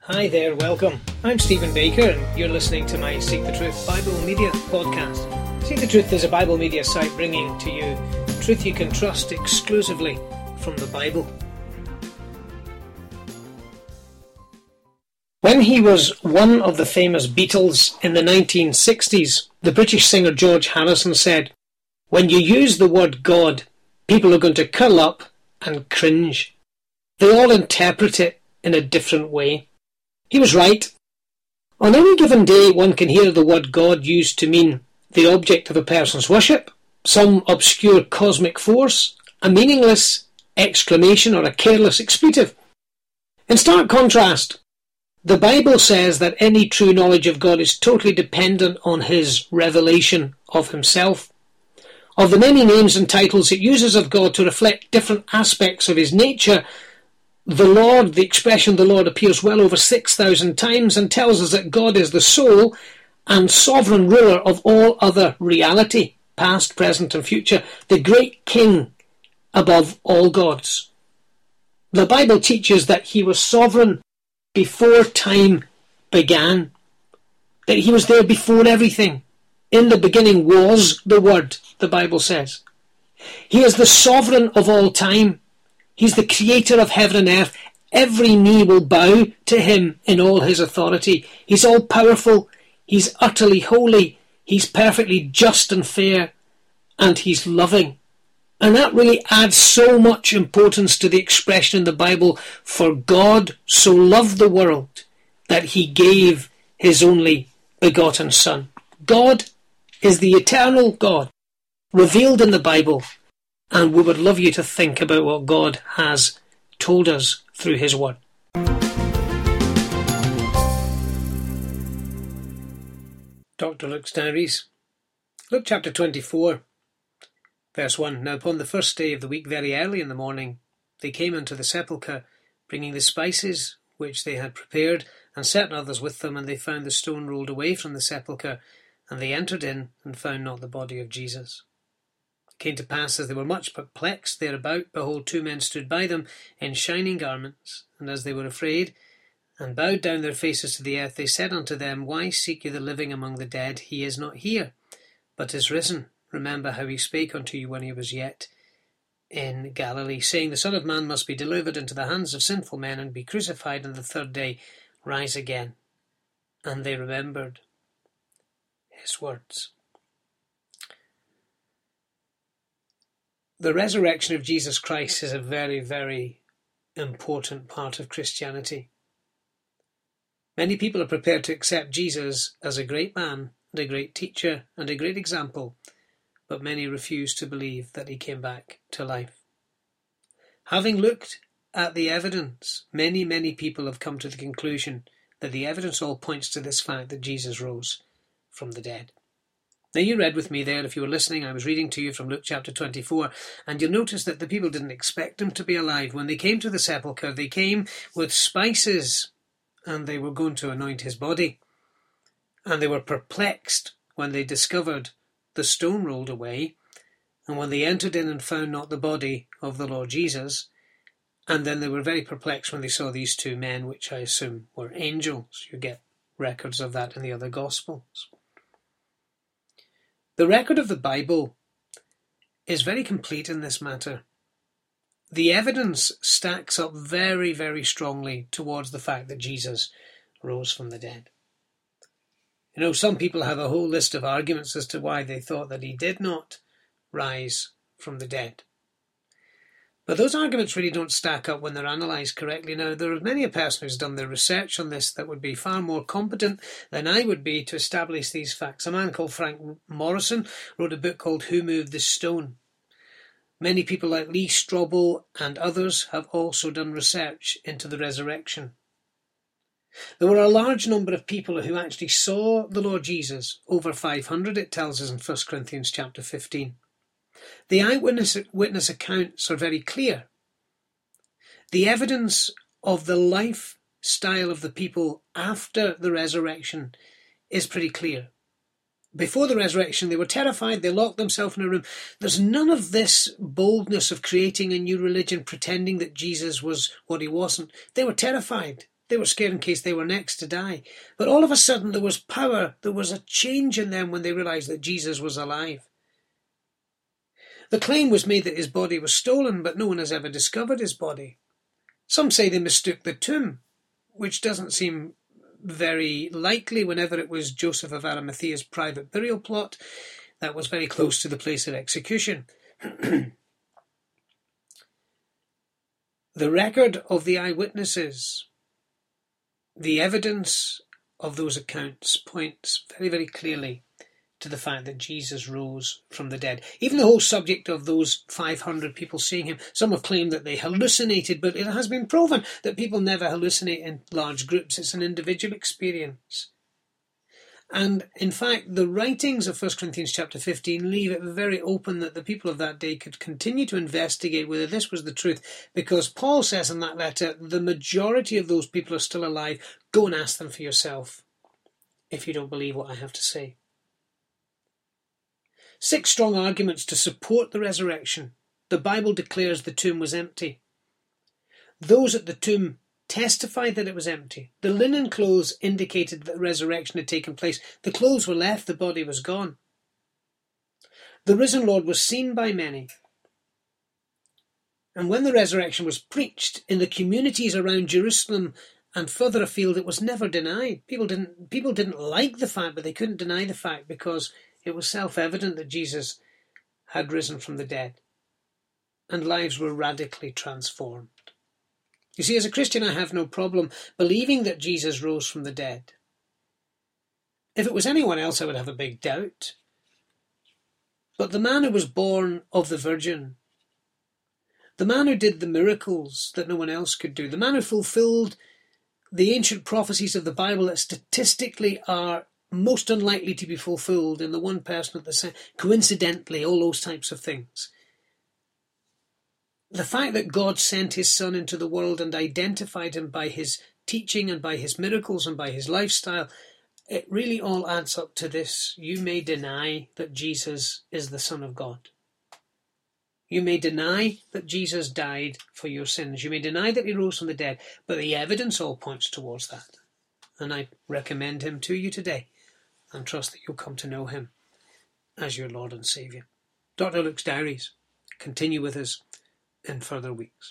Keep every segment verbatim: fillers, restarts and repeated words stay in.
Hi there, welcome. I'm Stephen Baker and you're listening to my Seek the Truth Bible Media podcast. Seek the Truth is a Bible media site bringing to you truth you can trust exclusively from the Bible. When he was one of the famous Beatles in the nineteen sixties, the British singer George Harrison said, "When you use the word God, people are going to curl up and cringe. They all interpret it in a different way." He was right. On any given day, one can hear the word God used to mean the object of a person's worship, some obscure cosmic force, a meaningless exclamation or a careless expletive. In stark contrast, the Bible says that any true knowledge of God is totally dependent on his revelation of himself. Of the many names and titles it uses of God to reflect different aspects of his nature, the Lord, the expression the Lord appears well over six thousand times and tells us that God is the sole and sovereign ruler of all other reality, past, present and future, the great King above all gods. The Bible teaches that he was sovereign before time began, that he was there before everything. In the beginning was the Word, the Bible says. He is the sovereign of all time. He's the creator of heaven and earth. Every knee will bow to him in all his authority. He's all powerful. He's utterly holy. He's perfectly just and fair. And he's loving. And that really adds so much importance to the expression in the Bible, "For God so loved the world that he gave his only begotten Son." God is the eternal God revealed in the Bible. And we would love you to think about what God has told us through his word. Doctor Luke's Diaries. Luke chapter twenty-four, verse one. Now upon the first day of the week, very early in the morning, they came unto the sepulchre, bringing the spices which they had prepared, and certain others with them, and they found the stone rolled away from the sepulchre, and they entered in, and found not the body of Jesus. It came to pass, as they were much perplexed thereabout, behold, two men stood by them in shining garments. And as they were afraid, and bowed down their faces to the earth, they said unto them, Why seek ye the living among the dead? He is not here, but is risen. Remember how he spake unto you when he was yet in Galilee, saying, The Son of Man must be delivered into the hands of sinful men, and be crucified, and the third day rise again. And they remembered his words. The resurrection of Jesus Christ is a very, very important part of Christianity. Many people are prepared to accept Jesus as a great man and a great teacher and a great example, but many refuse to believe that he came back to life. Having looked at the evidence, many, many people have come to the conclusion that the evidence all points to this fact that Jesus rose from the dead. Now you read with me there, if you were listening, I was reading to you from Luke chapter twenty-four, and you'll notice that the people didn't expect him to be alive. When they came to the sepulchre, they came with spices, and they were going to anoint his body. And they were perplexed when they discovered the stone rolled away, and when they entered in and found not the body of the Lord Jesus. And then they were very perplexed when they saw these two men, which I assume were angels. You get records of that in the other Gospels. The record of the Bible is very complete in this matter. The evidence stacks up very, very strongly towards the fact that Jesus rose from the dead. You know, some people have a whole list of arguments as to why they thought that he did not rise from the dead. But those arguments really don't stack up when they're analysed correctly. Now, there is many a person who's done their research on this that would be far more competent than I would be to establish these facts. A man called Frank Morrison wrote a book called Who Moved the Stone? Many people like Lee Strobel and others have also done research into the resurrection. There were a large number of people who actually saw the Lord Jesus, over five hundred, it tells us in First Corinthians chapter fifteen. The eyewitness witness accounts are very clear. The evidence of the lifestyle of the people after the resurrection is pretty clear. Before the resurrection, they were terrified. They locked themselves in a room. There's none of this boldness of creating a new religion, pretending that Jesus was what he wasn't. They were terrified. They were scared in case they were next to die. But all of a sudden there was power. There was a change in them when they realized that Jesus was alive. The claim was made that his body was stolen, but no one has ever discovered his body. Some say they mistook the tomb, which doesn't seem very likely whenever it was Joseph of Arimathea's private burial plot that was very close to the place of execution. The record of the eyewitnesses, the evidence of those accounts points very, very clearly to the fact that Jesus rose from the dead. Even the whole subject of those five hundred people seeing him, some have claimed that they hallucinated, but it has been proven that people never hallucinate in large groups. It's an individual experience. And in fact, the writings of First Corinthians chapter fifteen leave it very open that the people of that day could continue to investigate whether this was the truth, because Paul says in that letter, the majority of those people are still alive. Go and ask them for yourself if you don't believe what I have to say. Six strong arguments to support the resurrection. The Bible declares the tomb was empty. Those at the tomb testified that it was empty. The linen clothes indicated that the resurrection had taken place. The clothes were left, the body was gone. The risen Lord was seen by many. And when the resurrection was preached in the communities around Jerusalem and further afield, it was never denied. People didn't, people didn't like the fact, but they couldn't deny the fact because it was self-evident that Jesus had risen from the dead. And lives were radically transformed. You see, as a Christian, I have no problem believing that Jesus rose from the dead. If it was anyone else, I would have a big doubt. But the man who was born of the Virgin, the man who did the miracles that no one else could do, the man who fulfilled the ancient prophecies of the Bible that statistically are most unlikely to be fulfilled in the one person at the same, coincidentally, all those types of things. The fact that God sent his son into the world and identified him by his teaching and by his miracles and by his lifestyle, it really all adds up to this. You may deny that Jesus is the Son of God. You may deny that Jesus died for your sins. You may deny that he rose from the dead, but the evidence all points towards that. And I recommend him to you today and trust that you'll come to know him as your Lord and Saviour. Doctor Luke's Diaries. Continue with us in further weeks.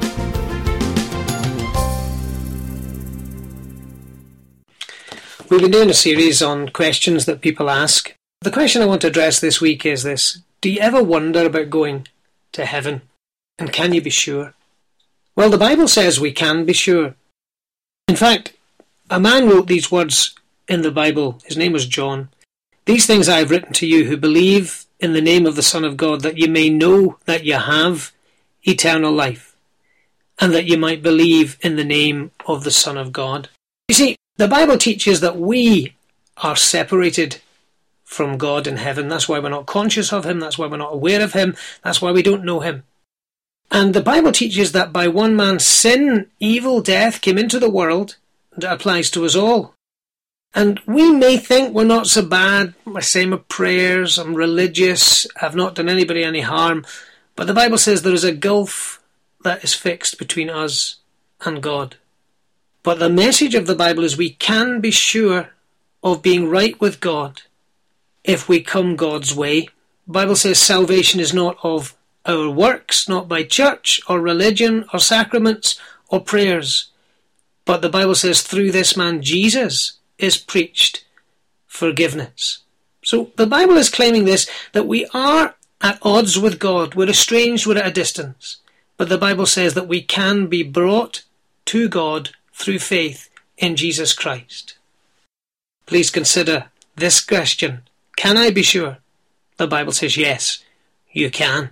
We've been doing a series on questions that people ask. The question I want to address this week is this: do you ever wonder about going to heaven? And can you be sure? Well, the Bible says we can be sure. In fact, a man wrote these words in the Bible. His name was John. These things I have written to you who believe in the name of the Son of God, that you may know that you have eternal life, and that you might believe in the name of the Son of God. You see, the Bible teaches that we are separated from God in heaven. That's why we're not conscious of him. That's why we're not aware of him. That's why we don't know him. And the Bible teaches that by one man's sin, evil, death came into the world, and it applies to us all. And we may think we're not so bad. I say my prayers, I'm religious, I've not done anybody any harm. But the Bible says there is a gulf that is fixed between us and God. But the message of the Bible is we can be sure of being right with God if we come God's way. The Bible says salvation is not of our works, not by church or religion or sacraments or prayers. But the Bible says through this man Jesus is preached forgiveness. So the Bible is claiming this, that we are at odds with God. We're estranged, we're at a distance. But the Bible says that we can be brought to God through faith in Jesus Christ. Please consider this question. Can I be sure? The Bible says yes, you can.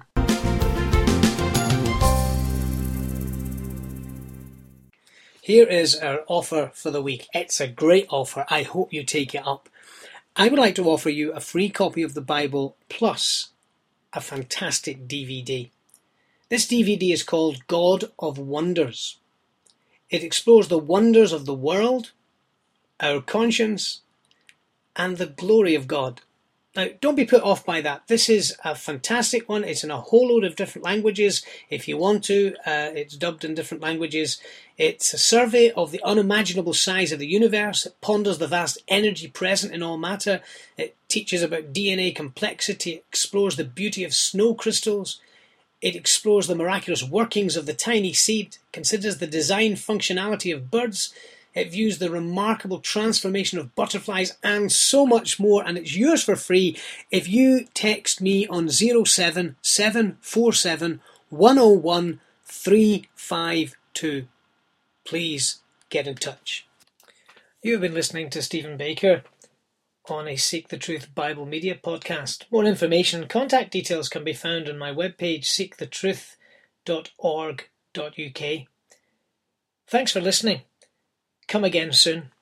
Here is our offer for the week. It's a great offer. I hope you take it up. I would like to offer you a free copy of the Bible plus a fantastic D V D. This D V D is called God of Wonders. It explores the wonders of the world, our conscience, and the glory of God. Now, don't be put off by that. This is a fantastic one. It's in a whole load of different languages. If you want to, uh, it's dubbed in different languages. It's a survey of the unimaginable size of the universe. It ponders the vast energy present in all matter. It teaches about D N A complexity. It explores the beauty of snow crystals. It explores the miraculous workings of the tiny seed, considers the design functionality of birds. It views the remarkable transformation of butterflies and so much more, and it's yours for free if you text me on zero seven seven four seven one zero one three five two. Please get in touch. You have been listening to Stephen Baker on a Seek the Truth Bible Media podcast. More information and contact details can be found on my webpage, seek the truth dot org dot U K. Thanks for listening. Come again soon.